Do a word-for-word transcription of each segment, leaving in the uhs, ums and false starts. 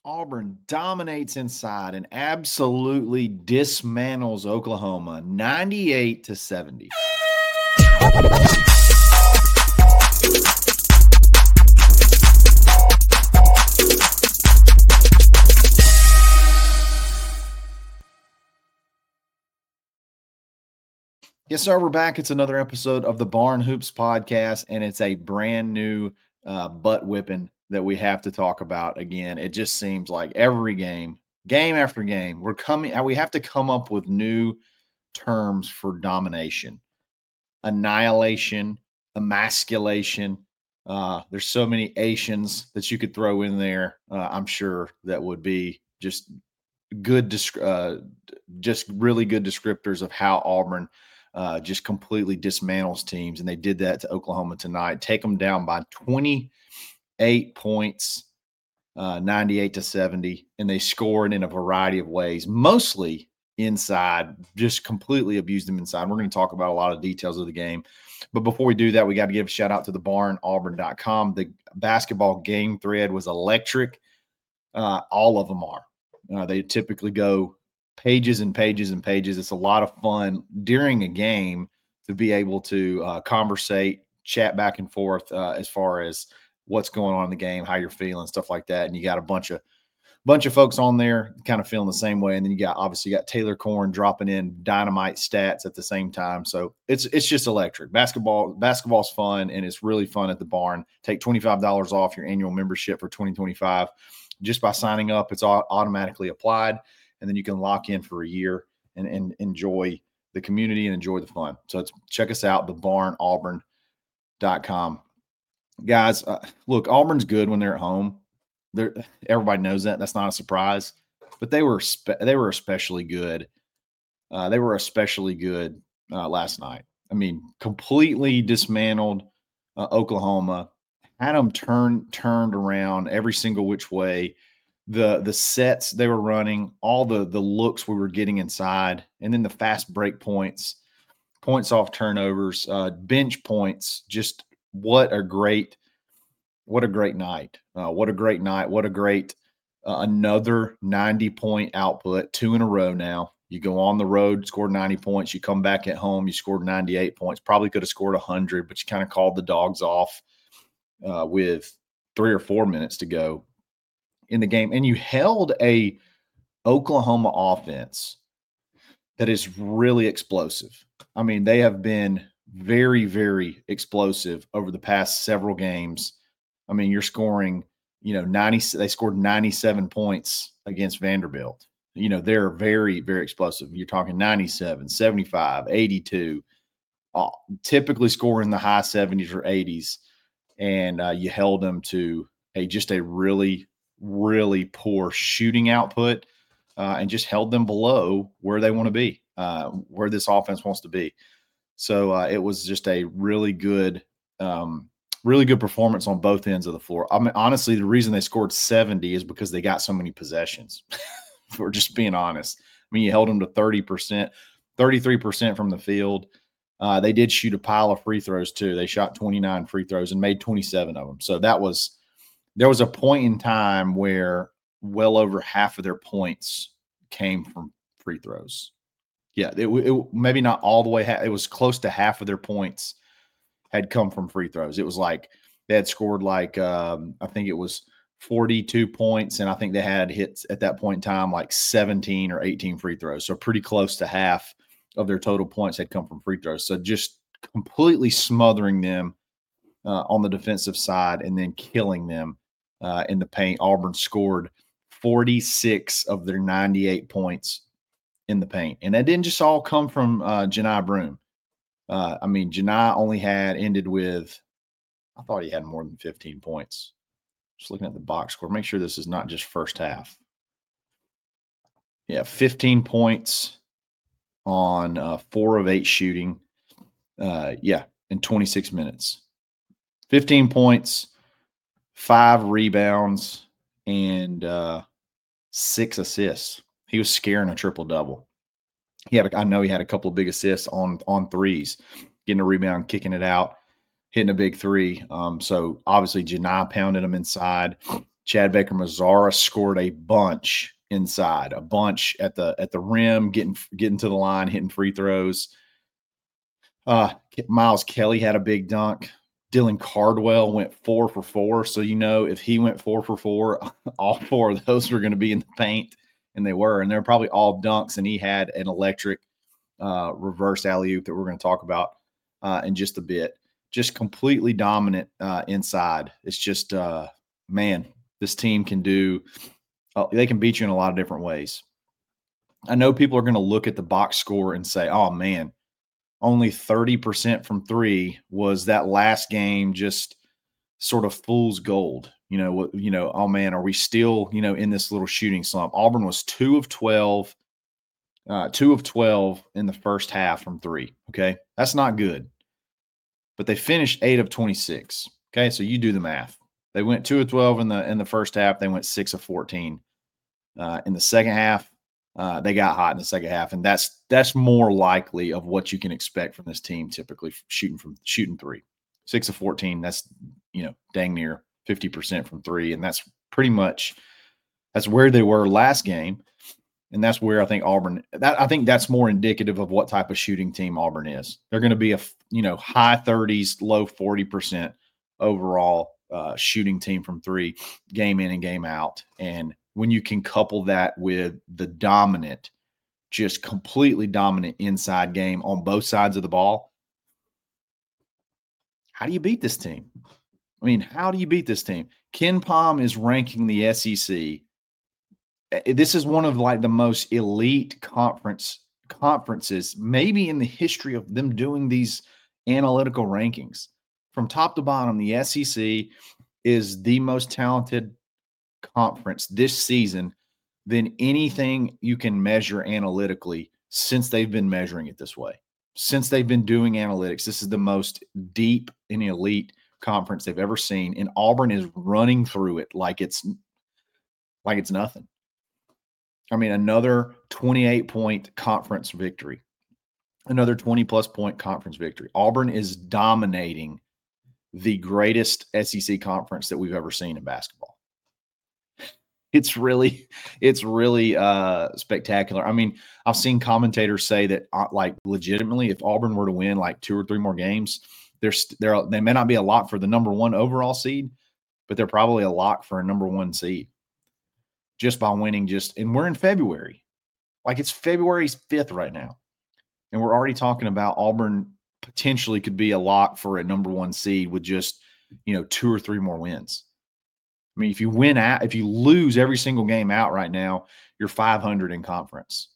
Auburn dominates inside and absolutely dismantles Oklahoma ninety-eight to seventy. Yes, sir. We're back. It's another episode of the Barn Hoops podcast, and it's a brand new uh, butt whipping that we have to talk about again. It just seems like every game, game after game, we're coming. We have to come up with new terms for domination, annihilation, emasculation. Uh, there's so many Asians that you could throw in there. Uh, I'm sure that would be just good, uh, just really good descriptors of how Auburn uh, just completely dismantles teams. And they did that to Oklahoma tonight, take them down by twenty-eight points, uh, ninety-eight to seventy. And they scored in a variety of ways, mostly inside, just completely abused them inside. We're going to talk about a lot of details of the game. But before we do that, we got to give a shout out to the barn auburn dot com. The basketball game thread was electric. Uh, all of them are. Uh, they typically go pages and pages and pages. It's a lot of fun during a game to be able to uh, conversate, chat back and forth uh, as far as what's going on in the game, how you're feeling, stuff like that. And you got a bunch of bunch of folks on there kind of feeling the same way. And then you got obviously you got Taylor Corn dropping in dynamite stats at the same time. So it's it's just electric. Basketball, basketball's fun, and it's really fun at the barn. Take twenty-five dollars off your annual membership for twenty twenty-five. Just by signing up, it's all automatically applied, and then you can lock in for a year and, and enjoy the community and enjoy the fun. So it's, check us out, the barn auburn dot com. Guys, uh, look, Auburn's good when they're at home. They're, everybody knows that. That's not a surprise. But they were spe- they were especially good. Uh, they were especially good uh, last night. I mean, completely dismantled uh, Oklahoma. Had them turned turned around every single which way. The the sets they were running, all the the looks we were getting inside, and then the fast break points, points off turnovers, uh, bench points. Just what a great, what a great night! Uh, what a great night! What a great uh, another ninety point output, two in a row now. You go on the road, scored ninety points. You come back at home, you scored ninety-eight points. Probably could have scored one hundred, but you kind of called the dogs off. Uh, with three or four minutes to go in the game. And you held a Oklahoma offense that is really explosive. I mean, they have been very, very explosive over the past several games. I mean, you're scoring, you know, ninety, they scored ninety-seven points against Vanderbilt. You know, they're very, very explosive. You're talking ninety-seven, seventy-five, eighty-two, uh, typically scoring the high seventies or eighties. And uh, you held them to a just a really, really poor shooting output uh, and just held them below where they want to be, uh, where this offense wants to be. So uh, it was just a really good, um, really good performance on both ends of the floor. I mean, honestly, the reason they scored seventy is because they got so many possessions. If we're just being honest. I mean, you held them to thirty percent, thirty-three percent from the field. Uh, they did shoot a pile of free throws too. They shot twenty-nine free throws and made twenty-seven of them. So that was, there was a point in time where well over half of their points came from free throws. Yeah, it, it maybe not all the way. It was close to half of their points had come from free throws. It was like they had scored like um, I think it was forty-two points, and I think they had hits at that point in time like seventeen or eighteen free throws. So pretty close to half of their total points had come from free throws. So just completely smothering them uh, on the defensive side and then killing them uh, in the paint. Auburn scored forty-six of their ninety-eight points in the paint. And that didn't just all come from uh, Johni Broome. Uh, I mean, Johni only had ended with, I thought he had more than fifteen points. Just looking at the box score. Make sure this is not just first half. Yeah, fifteen points on uh, four of eight shooting. Uh, yeah, in twenty-six minutes. fifteen points, five rebounds, and uh, six assists. He was scaring a triple-double. He had, a, I know he had a couple of big assists on, on threes, getting a rebound, kicking it out, hitting a big three. Um, so, obviously, Johni pounded him inside. Chad Baker Mazara scored a bunch inside, a bunch at the at the rim, getting getting to the line, hitting free throws. Uh, Miles Kelly had a big dunk. Dylan Cardwell went four for four. So, you know, if he went four for four, all four of those were going to be in the paint, and they were. And they're probably all dunks, and he had an electric uh, reverse alley-oop that we're going to talk about uh, in just a bit. Just completely dominant uh, inside. It's just, uh, man, this team can do uh, – they can beat you in a lot of different ways. I know people are going to look at the box score and say, oh, man, only thirty percent from three. Was that last game just sort of fool's gold? You know, you know, oh man, are we still, you know, in this little shooting slump? Auburn was two of twelve, uh, two of twelve in the first half from three. Okay. That's not good. But they finished eight of twenty-six. Okay. So you do the math. They went two of twelve in the in the first half. They went six of fourteen. Uh, in the second half, Uh, they got hot in the second half, and that's that's more likely of what you can expect from this team. Typically, shooting from shooting three, six of fourteen. That's you know dang near fifty percent from three, and that's pretty much that's where they were last game, and that's where I think Auburn. That I think that's more indicative of what type of shooting team Auburn is. They're going to be a you know high thirties, low forty percent overall uh, shooting team from three, game in and game out, and when you can couple that with the dominant, just completely dominant inside game on both sides of the ball, how do you beat this team? I mean, how do you beat this team? Ken Pom is ranking the S E C. This is one of like the most elite conference conferences, maybe in the history of them doing these analytical rankings. From top to bottom, the S E C is the most talented conference this season than anything you can measure analytically since they've been measuring it this way. Since they've been doing analytics, this is the most deep and elite conference they've ever seen, and Auburn is running through it like it's like it's nothing. I mean, another twenty-eight point conference victory, another twenty plus point conference victory. Auburn is dominating the greatest S E C conference that we've ever seen in basketball. It's really, it's really uh, spectacular. I mean, I've seen commentators say that, uh, like, legitimately, if Auburn were to win like two or three more games, they're, they're, they may not be a lock for the number one overall seed, but they're probably a lock for a number one seed just by winning. Just and we're in February, like it's February fifth right now, and we're already talking about Auburn potentially could be a lock for a number one seed with just you know two or three more wins. I mean, if you win out, if you lose every single game out right now, you're five hundred in conference.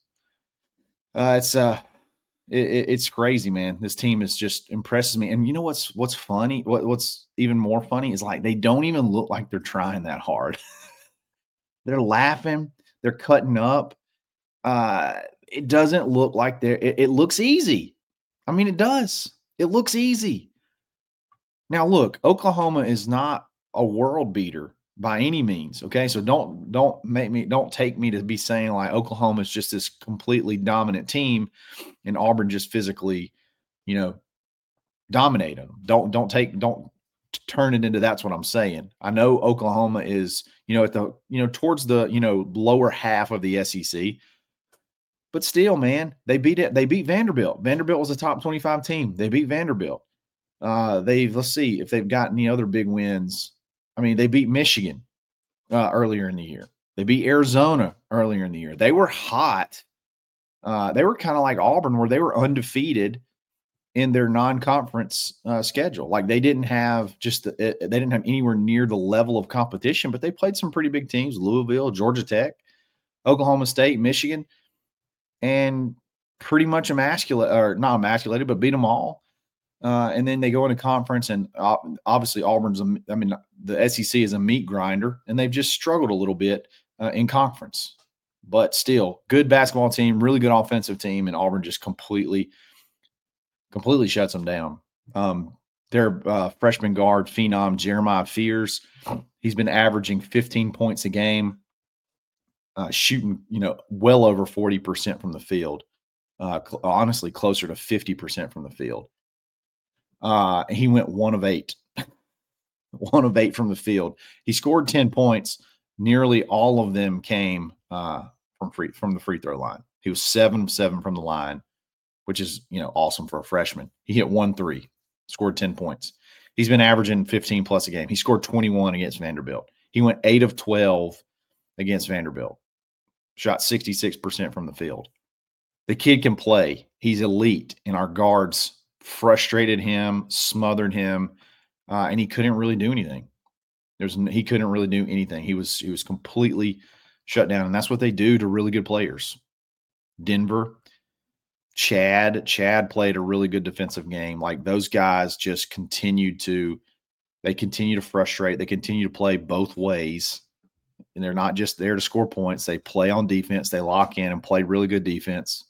Uh, it's uh, it, it's crazy, man. This team is just impresses me. And you know what's what's funny? What what's even more funny is like they don't even look like they're trying that hard. They're laughing. They're cutting up. Uh, it doesn't look like they're. It, it looks easy. I mean, it does. It looks easy. Now, look, Oklahoma is not a world beater by any means. Okay. So don't, don't make me, don't take me to be saying like Oklahoma is just this completely dominant team and Auburn just physically, you know, dominate them. Don't, don't take, don't turn it into, that's what I'm saying. I know Oklahoma is, you know, at the, you know, towards the, you know, lower half of the S E C, but still, man, they beat it. They beat Vanderbilt. Vanderbilt was a top twenty-five team. They beat Vanderbilt. Uh, they've, let's see if they've got any other big wins. I mean, they beat Michigan uh, earlier in the year. They beat Arizona earlier in the year. They were hot. Uh, they were kind of like Auburn, where they were undefeated in their non-conference uh, schedule. Like they didn't have just the, they didn't have anywhere near the level of competition, but they played some pretty big teams: Louisville, Georgia Tech, Oklahoma State, Michigan, and pretty much emasculate or not emasculated, but beat them all. Uh, and then they go into conference, and uh, obviously Auburn's, a, I mean, the S E C is a meat grinder, and they've just struggled a little bit uh, in conference. But still, good basketball team, really good offensive team, and Auburn just completely, completely shuts them down. Um, their uh, freshman guard, phenom Jeremiah Fears, he's been averaging fifteen points a game, uh, shooting, you know, well over forty percent from the field. Uh, cl- honestly, closer to fifty percent from the field. Uh, he went one of eight. one of eight from the field. He scored ten points. Nearly all of them came uh, from free from the free throw line. He was seven of seven from the line, which is, you know, awesome for a freshman. He hit one three, scored ten points. He's been averaging fifteen plus a game. He scored twenty-one against Vanderbilt. He went eight of twelve against Vanderbilt. Shot sixty-six percent from the field. The kid can play. He's elite, and our guards frustrated him, smothered him, uh, and he couldn't really do anything. There's he couldn't really do anything. He was he was completely shut down, and that's what they do to really good players. Denver, Chad, Chad played a really good defensive game. Like, those guys just continued to they continue to frustrate. They continue to play both ways, and they're not just there to score points. They play on defense. They lock in and play really good defense.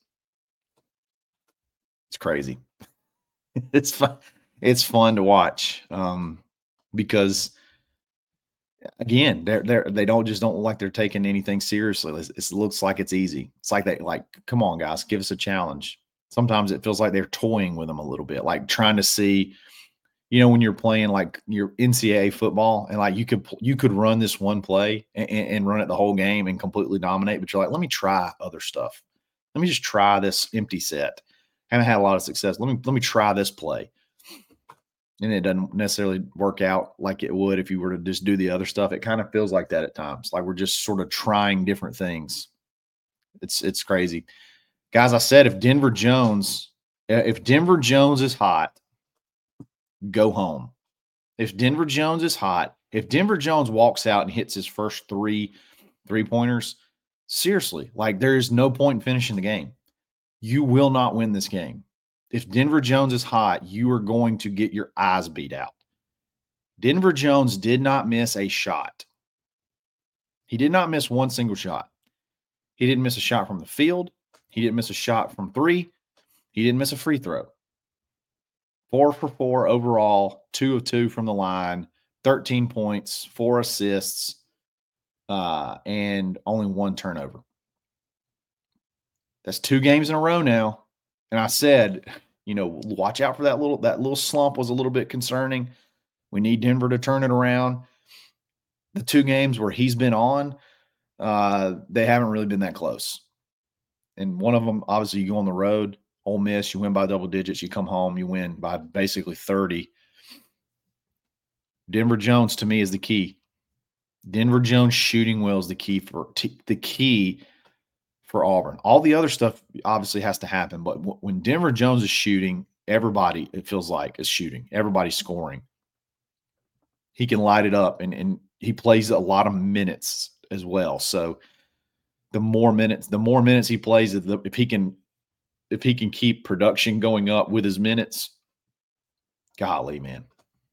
It's crazy. It's fun. It's fun to watch um, because, again, they're they're they don't just don't look like they're taking anything seriously. It's, it looks like it's easy. It's like they like, come on, guys, give us a challenge. Sometimes it feels like they're toying with them a little bit, like trying to see, you know, when you're playing like your N C double A football, and like you could you could run this one play and, and run it the whole game and completely dominate, but you're like, let me try other stuff. Let me just try this empty set. Haven't had a lot of success. Let me let me try this play. And it doesn't necessarily work out like it would if you were to just do the other stuff. It kind of feels like that at times. Like we're just sort of trying different things. It's it's crazy. Guys, I said if Denver Jones, if Denver Jones is hot, go home. If Denver Jones is hot, if Denver Jones walks out and hits his first three three-pointers, seriously, like there is no point in finishing the game. You will not win this game. If Denver Jones is hot, you are going to get your eyes beat out. Denver Jones did not miss a shot. He did not miss one single shot. He didn't miss a shot from the field. He didn't miss a shot from three. He didn't miss a free throw. Four for four overall, two of two from the line, thirteen points, four assists, uh, and only one turnover. That's two games in a row now. And I said, you know, watch out for that little that little slump was a little bit concerning. We need Denver to turn it around. The two games where he's been on, uh, they haven't really been that close. And one of them, obviously, you go on the road, Ole Miss, you win by double digits. You come home, you win by basically thirty. Denver Jones, to me, is the key. Denver Jones shooting well is the key for t- the key for Auburn. All the other stuff obviously has to happen, but w- when Denver Jones is shooting, everybody, it feels like, is shooting. Everybody's scoring. He can light it up, and, and he plays a lot of minutes as well. So the more minutes, the more minutes he plays, if, the, if he can, if he can keep production going up with his minutes, golly, man,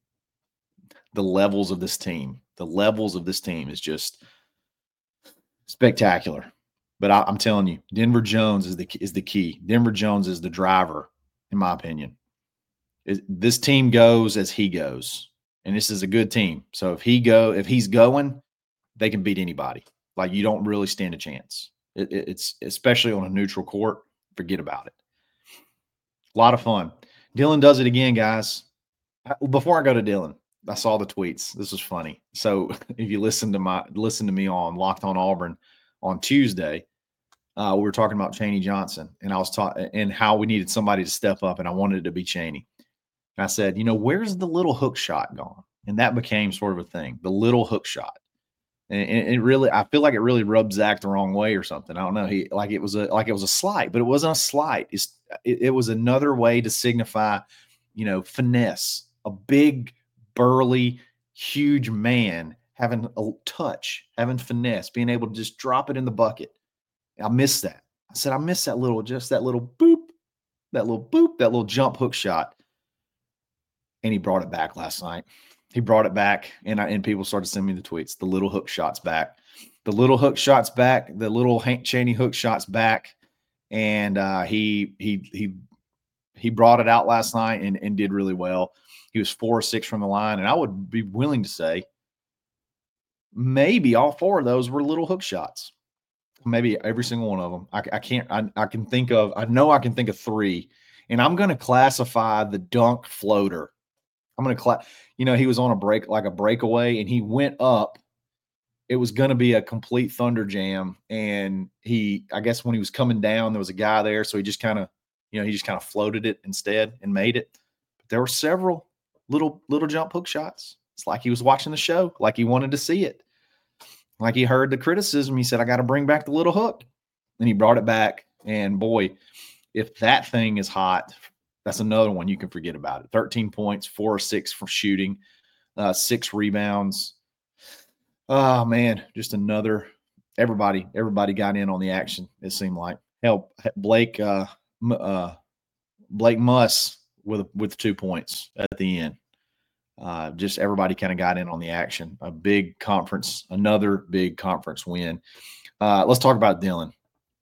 the levels of this team, the levels of this team is just spectacular. But I, I'm telling you, Denver Jones is the is the key. Denver Jones is the driver, in my opinion. It, this team goes as he goes, and this is a good team. So if he go, if he's going, they can beat anybody. Like, you don't really stand a chance. It, it, it's especially on a neutral court. Forget about it. A lot of fun. Dylan does it again, guys. Before I go to Dylan, I saw the tweets. This was funny. So if you listen to my listen to me on Locked on Auburn on Tuesday, uh, we were talking about Chaney Johnson, and I was talking and how we needed somebody to step up, and I wanted it to be Chaney. And I said, you know, where's the little hook shot gone? And that became sort of a thing, the little hook shot. And, and it really, I feel like it really rubbed Zach the wrong way or something. I don't know. He like it was a like it was a slight, but it wasn't a slight. It's it, it was another way to signify, you know, finesse. A big, burly, huge man having a touch, having finesse, being able to just drop it in the bucket. I miss that. I said, I miss that little, just that little boop, that little boop, that little jump hook shot. And he brought it back last night. He brought it back, and I, and people started sending me the tweets. The little hook shots back. The little hook shots back. The little Hank Chaney hook shots back. And uh, he he he he brought it out last night and, and did really well. He was four or six from the line, and I would be willing to say maybe all four of those were little hook shots. Maybe every single one of them. I, I can't. I, I can think of. I know I can think of three, and I'm going to classify the dunk floater. I'm going to clap. You know, he was on a break, like a breakaway, and he went up. It was going to be a complete thunder jam. And he, I guess when he was coming down, there was a guy there. So he just kind of, you know, he just kind of floated it instead and made it. But there were several little, little jump hook shots. It's like he was watching the show, like he wanted to see it. Like he heard the criticism. He said, I got to bring back the little hook. And he brought it back. And boy, if that thing is hot, that's another one you can forget about it. thirteen points, four or six for shooting, uh, six rebounds. Oh, man, just another – everybody everybody got in on the action, it seemed like. Hell, Blake uh, uh, Blake Muss with, with two points at the end. Uh, just everybody kind of got in on the action. A big conference, another big conference win. Uh, let's talk about Dylan.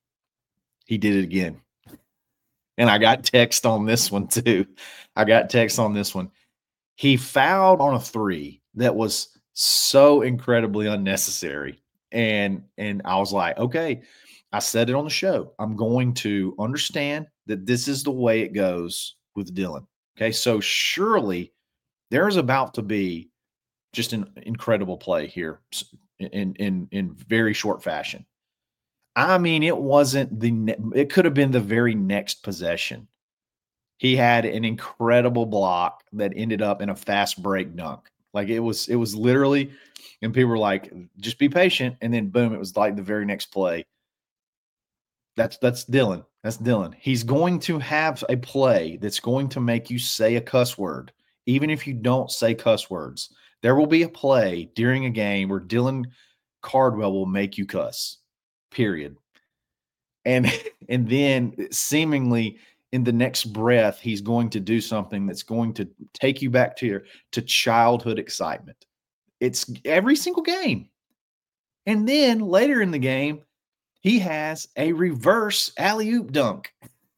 He did it again. And I got text on this one too. I got text on this one. He fouled on a three that was so incredibly unnecessary. And, and I was like, okay, I said it on the show. I'm going to understand that this is the way it goes with Dylan. Okay. So surely there's about to be just an incredible play here in, in, in very short fashion. I mean, it wasn't the, it could have been the very next possession. He had an incredible block that ended up in a fast break dunk. Like it was, it was literally, and people were like, just be patient. And then boom, it was like the very next play. That's, that's Dylan. That's Dylan. He's going to have a play that's going to make you say a cuss word. Even if you don't say cuss words, there will be a play during a game where Dylan Cardwell will make you cuss. Period. And and then seemingly in the next breath, he's going to do something that's going to take you back to your to childhood excitement. It's every single game. And then later in the game, he has a reverse alley-oop dunk.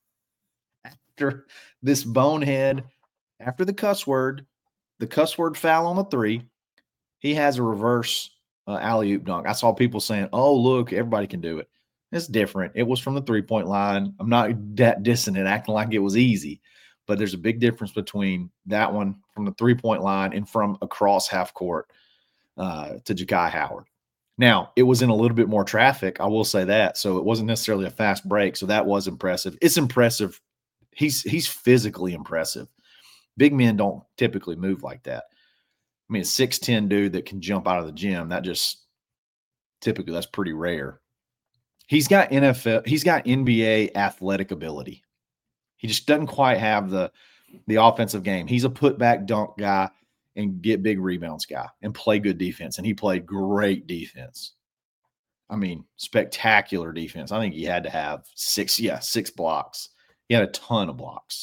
After this bonehead, after the cuss word, the cuss word foul on the three, he has a reverse uh, alley-oop dunk. I saw people saying, oh, look, everybody can do it. It's different. It was from the three-point line. I'm not that dissing it, acting like it was easy, but there's a big difference between that one from the three-point line and from across half court uh, to Ja'Kai Howard. Now, it was in a little bit more traffic, I will say that, so it wasn't necessarily a fast break, so that was impressive. It's impressive. He's he's physically impressive. Big men don't typically move like that. I mean, a six ten dude that can jump out of the gym, that just typically that's pretty rare. He's got N F L, he's got N B A athletic ability. He just doesn't quite have the, the offensive game. He's a putback dunk guy and get big rebounds guy and play good defense. And he played great defense. I mean, spectacular defense. I think he had to have six, yeah, six blocks. He had a ton of blocks.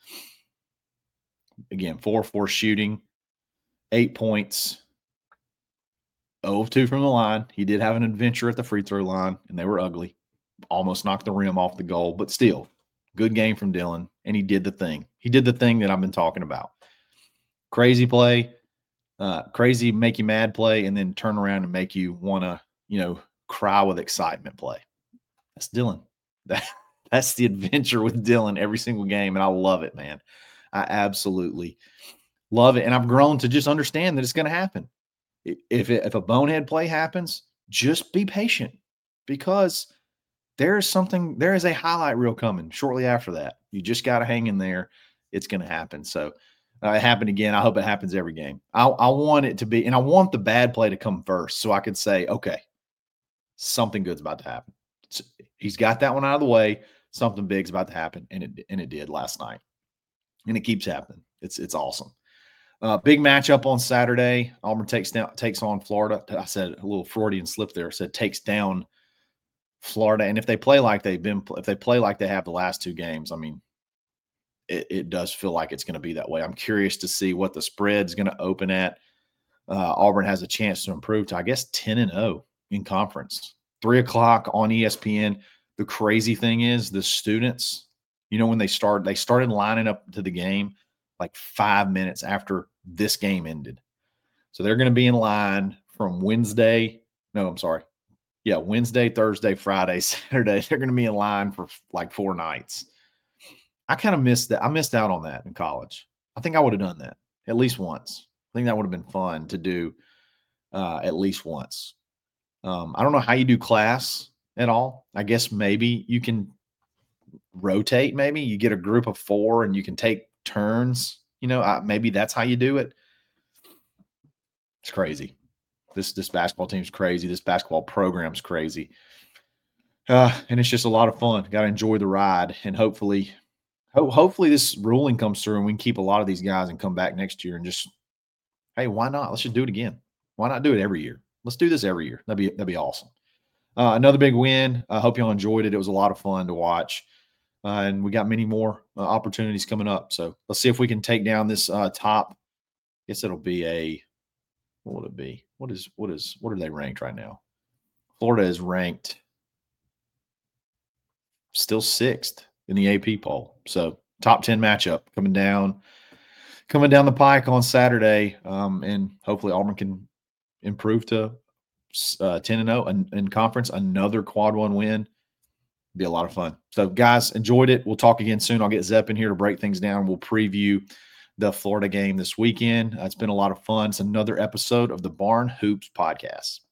Again, four four shooting, eight points. oh of two from the line. He did have an adventure at the free throw line, and they were ugly. Almost knocked the rim off the goal, but still, good game from Dylan, and he did the thing. He did the thing that I've been talking about. Crazy play, uh, crazy make you mad play, and then turn around and make you want to, you know, cry with excitement play. That's Dylan. That, that's the adventure with Dylan every single game, and I love it, man. I absolutely love it, and I've grown to just understand that it's going to happen. If it, if a bonehead play happens, just be patient because there is something, there is a highlight reel coming shortly after that. You just got to hang in there. It's going to happen. So uh, it happened again. I hope it happens every game. I, I want it to be, and I want the bad play to come first so I could say, okay, something good's about to happen. So he's got that one out of the way. Something big's about to happen, and it and it did last night, and it keeps happening. It's it's awesome. Uh, big matchup on Saturday. Auburn takes down takes on Florida. I said a little Freudian slip there. I said takes down Florida, and if they play like they've been, if they play like they have the last two games, I mean, it, it does feel like it's going to be that way. I'm curious to see what the spread's going to open at. Uh, Auburn has a chance to improve to, I guess, ten and oh in conference. Three o'clock on E S P N. The crazy thing is, the students, you know, when they start, they started lining up to the game like five minutes after this game ended. So they're going to be in line from Wednesday. No, I'm sorry. Yeah, Wednesday, Thursday, Friday, Saturday. They're going to be in line for like four nights. I kind of missed that. I missed out on that in college. I think I would have done that. at least once. I think that would have been fun to do uh, at least once. Um, I don't know how you do class at all. I guess maybe you can rotate. Maybe you get a group of four and you can take turns. You know, uh, maybe that's how you do it. It's crazy. This this basketball team's crazy. This basketball program's crazy. Uh, and it's just a lot of fun. Got to enjoy the ride, and hopefully, ho- hopefully this ruling comes through, and we can keep a lot of these guys and come back next year and just, hey, why not? Let's just do it again. Why not do it every year? Let's do this every year. That'd be that'd be awesome. Uh, another big win. I hope y'all enjoyed it. It was a lot of fun to watch, uh, and we got many more uh, opportunities coming up. So let's see if we can take down this uh, top. I guess it'll be a, what would it be? What is what is what are they ranked right now? Florida is ranked still sixth in the A P poll. So top ten matchup coming down, coming down the pike on Saturday, um, and hopefully Auburn can improve to uh, ten and zero in, in conference. Another quad one win. Be a lot of fun. So guys, enjoyed it. We'll talk again soon. I'll get Zepp in here to break things down. We'll preview the Florida game this weekend. Uh, it's been a lot of fun. It's another episode of the Barn Hoops Podcast.